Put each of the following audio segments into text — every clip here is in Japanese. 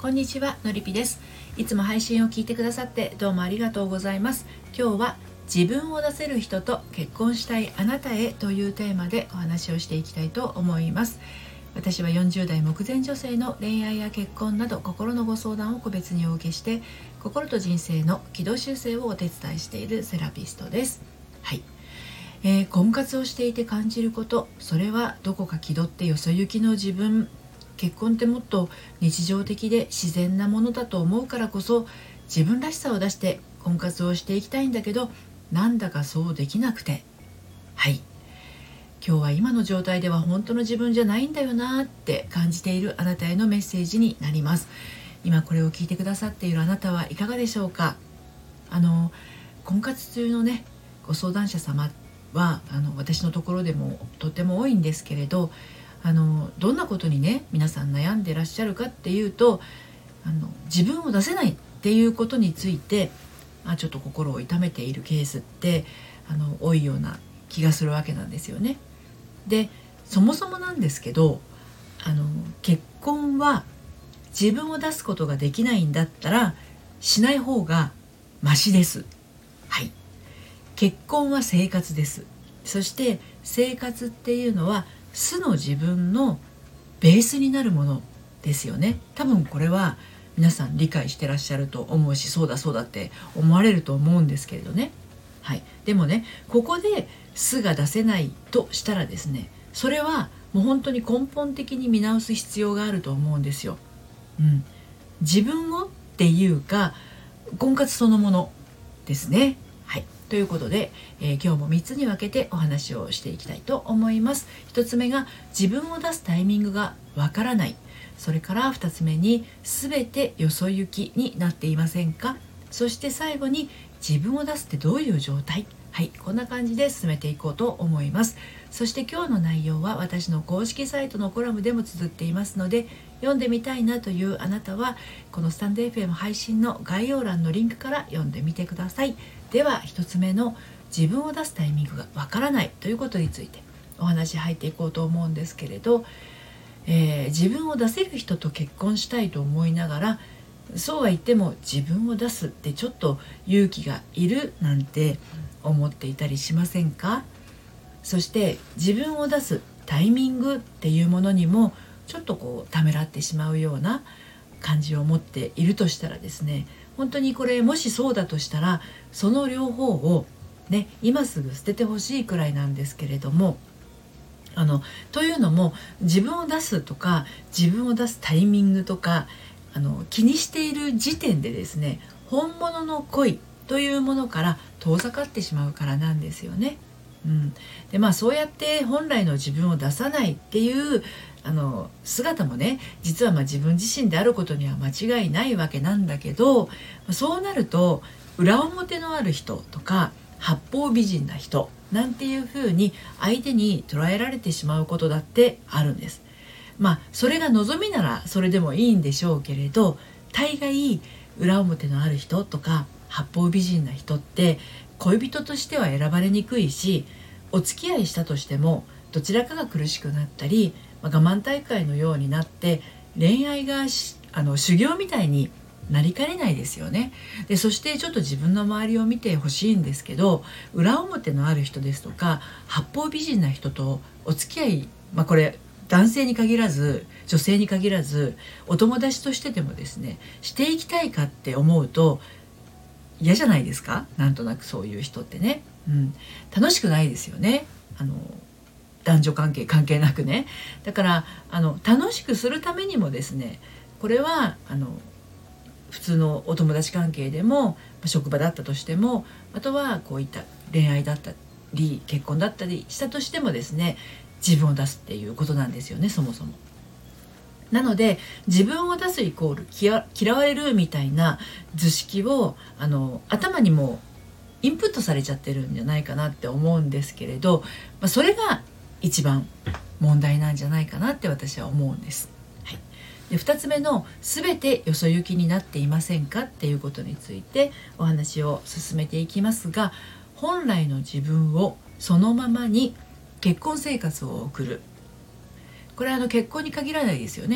こんにちは、のりぴです。いつも配信を聞いてくださってどうもありがとうございます。今日は自分を出せる人と結婚したいあなたへというテーマでお話をしていきたいと思います。私は40代目前女性の恋愛や結婚など心のご相談を個別にお受けして、心と人生の軌道修正をお手伝いしているセラピストです。はい。婚活をしていて感じること、それはどこか気取ってよそ行きの自分。結婚ってもっと日常的で自然なものだと思うからこそ、自分らしさを出して婚活をしていきたいんだけど、なんだかそうできなくて、はい、今日は今の状態では本当の自分じゃないんだよなって感じているあなたへのメッセージになります。今これを聞いてくださっているあなたはいかがでしょうか。婚活中のね、ご相談者様は私のところでもとても多いんですけれど、どんなことにね皆さん悩んでらっしゃるかっていうと、自分を出せないっていうことについて、ちょっと心を痛めているケースって多いような気がするわけなんですよね。で、そもそもなんですけど、結婚は自分を出すことができないんだったらしない方がマシです。はい。結婚は生活です。そして生活っていうのは素の自分のベースになるものですよね。多分これは皆さん理解してらっしゃると思うし、そうだそうだって思われると思うんですけれどね。はい。でもね、ここで素が出せないとしたらですね、それはもう本当に根本的に見直す必要があると思うんですよ。自分をっていうか、婚活そのものですね。はい。ということで、今日も3つに分けてお話をしていきたいと思います。1つ目が自分を出すタイミングがわからない。それから2つ目に全てよそ行きになっていませんか。そして最後に自分を出すってどういう状態。はい、こんな感じで進めていこうと思います。そして今日の内容は私の公式サイトのコラムでも綴っていますので、読んでみたいなというあなたはこのスタンド FM 配信の概要欄のリンクから読んでみてください。では1つ目の自分を出すタイミングがわからないということについてお話入っていこうと思うんですけれど、自分を出せる人と結婚したいと思いながら、そうは言っても自分を出すってちょっと勇気がいるなんて思っていたりしませんか。そして自分を出すタイミングっていうものにもちょっとためらってしまうような感じを持っているとしたらですね、本当にこれもしそうだとしたら、その両方をね今すぐ捨ててほしいくらいなんですけれども、というのも自分を出すとか自分を出すタイミングとか気にしている時点でですね、本物の恋というものから遠ざかってしまうからなんですよね。でそうやって本来の自分を出さないっていう姿もね、実は自分自身であることには間違いないわけなんだけど、そうなると裏表のある人とか八方美人な人なんていう風に相手に捉えられてしまうことだってあるんです。それが望みならそれでもいいんでしょうけれど、大概裏表のある人とか八方美人な人って恋人としては選ばれにくいし、お付き合いしたとしてもどちらかが苦しくなったり、我慢大会のようになって恋愛が修行みたいになりかねないですよね。で、そしてちょっと自分の周りを見てほしいんですけど、裏表のある人ですとか八方美人な人とお付き合い、これ男性に限らず女性に限らずお友達としてでもですねしていきたいかって思うと嫌じゃないですか。なんとなくそういう人ってね、楽しくないですよね。男女関係なくね。だから楽しくするためにもですね、これは普通のお友達関係でも職場だったとしても、あとはこういった恋愛だったり結婚だったりしたとしてもですね、自分を出すっていうことなんですよね、そもそも。なので自分を出すイコール嫌われるみたいな図式を頭にもインプットされちゃってるんじゃないかなって思うんですけれど、それが一番問題なんじゃないかなって私は思うんです。はい。で、2つ目の全てよそ行きになっていませんかっていうことについてお話を進めていきますが、本来の自分をそのままに結婚生活を送る、これは結婚に限らないですよね。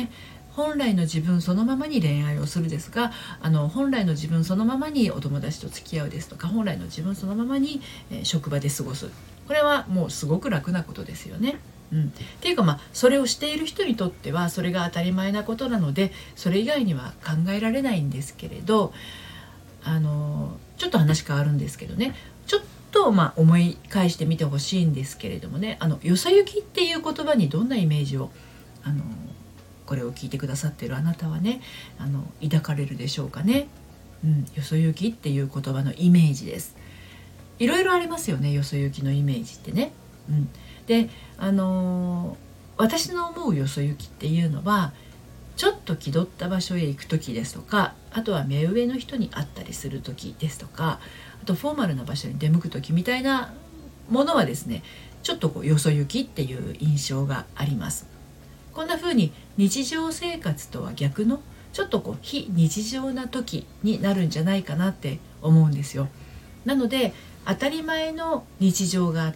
本来の自分そのままに恋愛をするですが、本来の自分そのままにお友達と付き合うですとか、本来の自分そのままに、職場で過ごす、これはもうすごく楽なことですよね。っていうか、それをしている人にとってはそれが当たり前なことなので、それ以外には考えられないんですけれど、ちょっと話変わるんですけどね、ちょっと思い返してみてほしいんですけれどもね、よそ行きっていう言葉にどんなイメージをこれを聞いてくださっているあなたはね、抱かれるでしょうかね。よそ行きっていう言葉のイメージです。いろいろありますよね、よそ行きのイメージってね。で、私の思うよそ行きっていうのは、ちょっと気取った場所へ行く時ですとか、あとは目上の人に会ったりする時ですとか、あとフォーマルな場所に出向く時みたいなものはですね、ちょっとよそ行きっていう印象があります。こんな風に日常生活とは逆のちょっと非日常な時になるんじゃないかなって思うんですよ。なので当たり前の日常があって、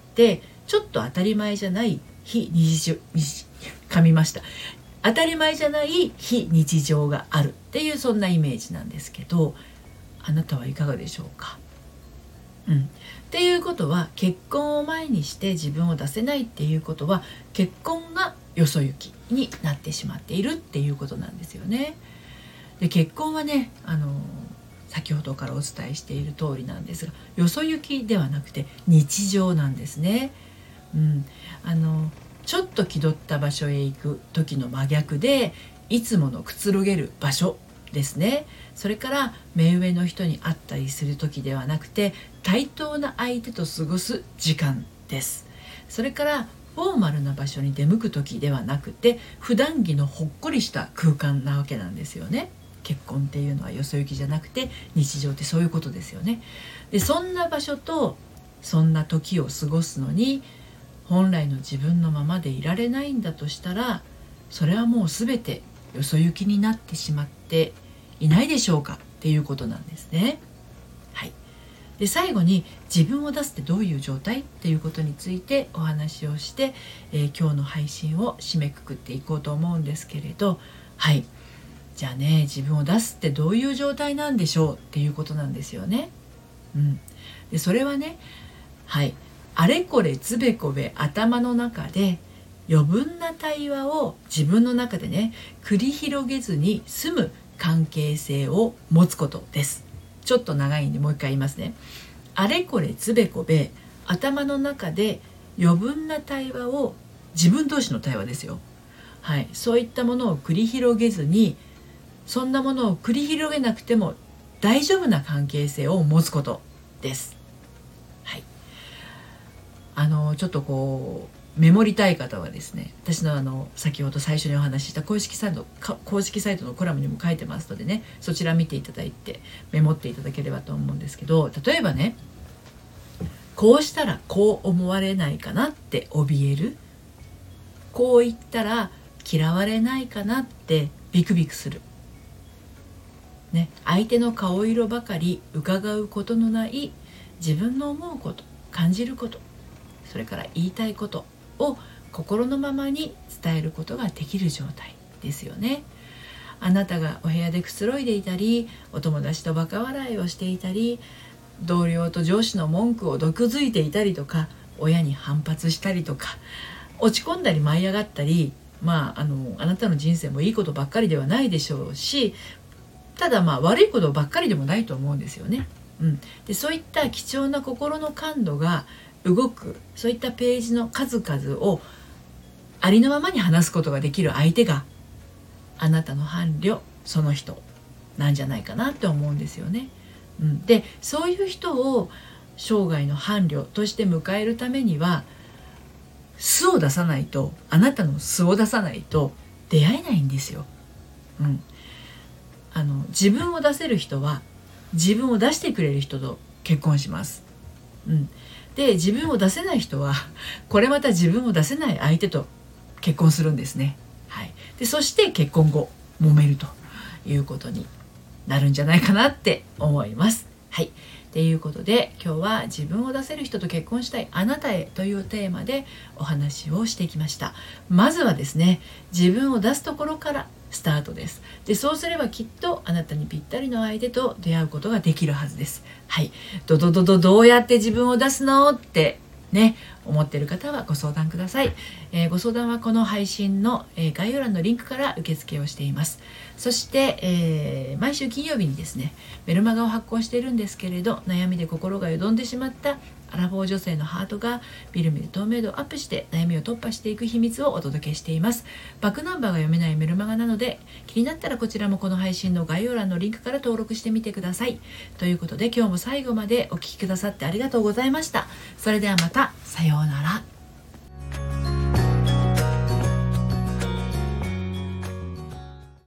ちょっと当たり前じゃない非日常噛みました当たり前じゃない非日常があるっていう、そんなイメージなんですけど、あなたはいかがでしょうか。っていうことは、結婚を前にして自分を出せないっていうことは、結婚がよそ行きになってしまっているっていうことなんですよね。で、結婚はね、先ほどからお伝えしている通りなんですが、よそ行きではなくて日常なんですね。ちょっと気取った場所へ行く時の真逆で、いつものくつろげる場所ですね。それから目上の人に会ったりする時ではなくて、対等な相手と過ごす時間です。それからフォーマルな場所に出向く時ではなくて、普段着のほっこりした空間なわけなんですよね。結婚っていうのはよそ行きじゃなくて日常ってそういうことですよね。で、そんな場所とそんな時を過ごすのに本来の自分のままでいられないんだとしたら、それはもう全てよそ行きになってしまっていないでしょうかっていうことなんですね。はい。で、最後に自分を出すってどういう状態っていうことについてお話をして、今日の配信を締めくくっていこうと思うんですけれど、はい。じゃあね、自分を出すってどういう状態なんでしょうっていうことなんですよね。で、それはね、はい、あれこれつべこべ頭の中で余分な対話を自分の中でね、繰り広げずに済む関係性を持つことです。ちょっと長いんでもう一回言いますね。あれこれつべこべ頭の中で余分な対話を、自分同士の対話ですよ。はい、そういったものを繰り広げずに、そんなものを繰り広げなくても大丈夫な関係性を持つことです。はい。ちょっとメモりたい方はですね、私の先ほど最初にお話しした公式サイトのコラムにも書いてますのでね、そちら見ていただいてメモっていただければと思うんですけど、例えばね、こうしたらこう思われないかなって怯える、こう言ったら嫌われないかなってビクビクする、ね、相手の顔色ばかり伺うことのない自分の思うこと、感じること、それから言いたいことを心のままに伝えることができる状態ですよね。あなたがお部屋でくつろいでいたり、お友達とバカ笑いをしていたり、同僚と上司の文句を毒づいていたりとか、親に反発したりとか、落ち込んだり舞い上がったり、あなたの人生もいいことばっかりではないでしょうし、ただ悪いことばっかりでもないと思うんですよね。で、そういった貴重な心の感度が動く、そういったページの数々をありのままに話すことができる相手があなたの伴侶、その人なんじゃないかなって思うんですよね。で、そういう人を生涯の伴侶として迎えるためには、素を出さないと、あなたの素を出さないと出会えないんですよ。自分を出せる人は自分を出してくれる人と結婚します。で、自分を出せない人はこれまた自分を出せない相手と結婚するんですね。で、そして結婚後揉めるということになるんじゃないかなって思います。ということで、今日は自分を出せる人と結婚したいあなたへというテーマでお話をしてきました。まずはですね、自分を出すところからスタートです。でそうすればきっとあなたにぴったりの相手と出会うことができるはずです。はい、どうやって自分を出すのってね、思っている方はご相談ください。ご相談はこの配信の、概要欄のリンクから受付をしています。そして、毎週金曜日にですねメルマガを発行しているんですけれど、悩みで心がよどんでしまったアラフォー女性のハートがみるみる透明度をアップして悩みを突破していく秘密をお届けしています。バックナンバーが読めないメルマガなので、気になったらこちらもこの配信の概要欄のリンクから登録してみてください。ということで今日も最後までお聞きくださってありがとうございました。それではまた、さようなら。